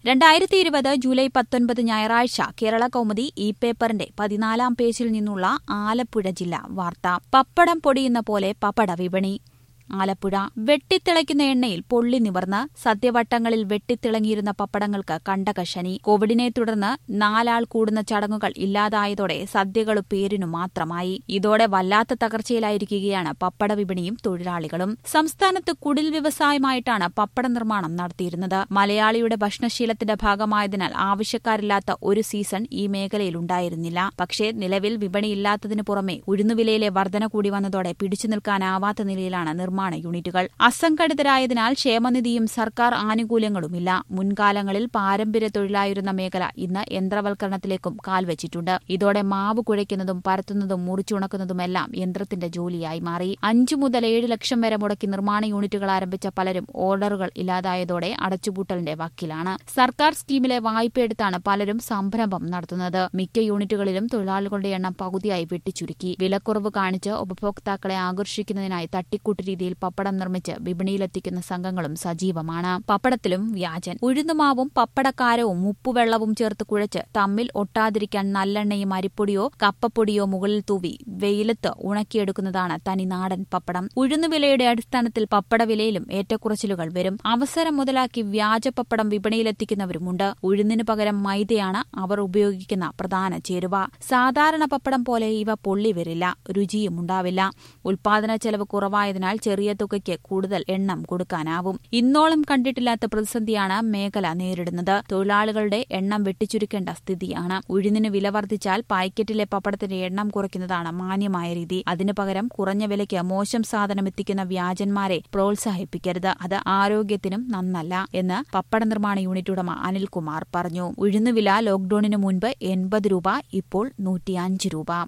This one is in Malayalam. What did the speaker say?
2020 ജൂലൈ 19 ഞായറാഴ്ച കേരള കൗമുദി ഈ പേപ്പറിന്റെ 14 പേജിൽ നിന്നുള്ള ആലപ്പുഴ ജില്ലാ വാർത്ത. പപ്പടം പൊടിയുന്ന പോലെ പപ്പട വിപണി. ആലപ്പുഴ. വെട്ടിത്തിളയ്ക്കുന്ന എണ്ണയിൽ പൊള്ളി നിവർന്ന് സദ്യവട്ടങ്ങളിൽ വെട്ടിത്തിളങ്ങിയിരുന്ന പപ്പടങ്ങൾക്ക് കണ്ടകശനി. കോവിഡിനെ തുടർന്ന് 4 ആൾ കൂടുന്ന ചടങ്ങുകൾ ഇല്ലാതായതോടെ സദ്യകൾ പേരിനു മാത്രമായി. ഇതോടെ വല്ലാത്ത തകർച്ചയിലായിരിക്കുകയാണ് പപ്പട വിപണിയും തൊഴിലാളികളും. സംസ്ഥാനത്ത് കുടിൽ വ്യവസായമായിട്ടാണ് പപ്പട നിർമ്മാണം നടത്തിയിരുന്നത്. മലയാളിയുടെ ഭക്ഷണശീലത്തിന്റെ ഭാഗമായതിനാൽ ആവശ്യക്കാരില്ലാത്ത ഒരു സീസൺ ഈ മേഖലയിലുണ്ടായിരുന്നില്ല. പക്ഷേ നിലവിൽ വിപണിയില്ലാത്തതിനു പുറമെ ഉഴുന്നുവിലയിലെ വർധന കൂടി വന്നതോടെ പിടിച്ചു നിൽക്കാനാവാത്ത നിലയിലാണ് നിർമ്മാണ യൂണിറ്റുകൾ. അസംഘടിതരായതിനാൽ ക്ഷേമനിധിയും സർക്കാർ ആനുകൂല്യങ്ങളുമില്ല. മുൻകാലങ്ങളിൽ പാരമ്പര്യ തൊഴിലായിരുന്ന മേഖല ഇന്ന് യന്ത്രവൽക്കരണത്തിലേക്കും കാൽവച്ചിട്ടുണ്ട്. ഇതോടെ മാവ് കുഴയ്ക്കുന്നതും പരത്തുന്നതും മുറിച്ചുണക്കുന്നതുമെല്ലാം യന്ത്രത്തിന്റെ ജോലിയായി മാറി. 5 മുതൽ 7 ലക്ഷം വരെ മുടക്കി നിർമ്മാണ യൂണിറ്റുകൾ ആരംഭിച്ച പലരും ഓർഡറുകൾ ഇല്ലാതായതോടെ അടച്ചുപൂട്ടലിന്റെ വക്കിലാണ്. സർക്കാർ സ്കീമിലെ വായ്പയെടുത്താണ് പലരും സംരംഭം നടത്തുന്നത്. മിക്ക യൂണിറ്റുകളിലും തൊഴിലാളികളുടെ എണ്ണം പകുതിയായി വെട്ടിച്ചുരുക്കി. വിലക്കുറവ് കാണിച്ച് ഉപഭോക്താക്കളെ ആകർഷിക്കുന്നതിനായി തട്ടിക്കൂട്ട് രീതിയിൽ പപ്പടം നിർമ്മിച്ച് വിപണിയിലെത്തിക്കുന്ന സംഘങ്ങളും സജീവമാണ്. പപ്പടത്തിലും വ്യാജൻ. ഉഴുന്നുമാവും പപ്പടക്കാരവും ഉപ്പുവെള്ളവും ചേർത്ത് കുഴച്ച് തമ്മിൽ ഒട്ടാതിരിക്കാൻ നല്ലെണ്ണയും അരിപ്പൊടിയോ കപ്പപ്പൊടിയോ മുകളിൽ തൂവി വെയിലത്ത് ഉണക്കിയെടുക്കുന്നതാണ് തനിനാടൻ പപ്പടം. ഉഴുന്നുവിലയുടെ അടിസ്ഥാനത്തിൽ പപ്പടവിലയിലും ഏറ്റക്കുറച്ചിലുകൾ വരും. അവസരം മുതലാക്കി വ്യാജ പപ്പടം വിപണിയിലെത്തിക്കുന്നവരുമുണ്ട്. ഉഴുന്നിനു പകരം മൈദയാണ് അവർ ഉപയോഗിക്കുന്ന പ്രധാന ചേരുവ. സാധാരണ പപ്പടം പോലെ ഇവ പൊള്ളി വരില്ല, രുചിയുമുണ്ടാവില്ല. ഉൽപാദന ചെലവ് കുറവായതിനാൽ ചെറിയ തുകയ്ക്ക് കൂടുതൽ എണ്ണം കൊടുക്കാനാവും. ഇന്നോളം കണ്ടിട്ടില്ലാത്ത പ്രതിസന്ധിയാണ് മേഖല നേരിടുന്നത്. തൊഴിലാളികളുടെ എണ്ണം വെട്ടിച്ചുരുക്കേണ്ട സ്ഥിതിയാണ്. ഉഴുന്നിന് വില വർദ്ധിച്ചാൽ പാക്കറ്റിലെ പപ്പടത്തിന്റെ എണ്ണം കുറയ്ക്കുന്നതാണ് മാന്യമായ രീതി. അതിനു പകരം കുറഞ്ഞ വിലയ്ക്ക് മോശം സാധനം എത്തിക്കുന്ന വ്യാജന്മാരെ പ്രോത്സാഹിപ്പിക്കരുത്. അത് ആരോഗ്യത്തിനും നന്നല്ല എന്ന് പപ്പട നിർമ്മാണ യൂണിറ്റ് ഉടമ അനിൽകുമാർ പറഞ്ഞു. ഉഴുന്നുവില ലോക്ഡൌണിന് മുൻപ് 80 രൂപ, ഇപ്പോൾ 105 രൂപ.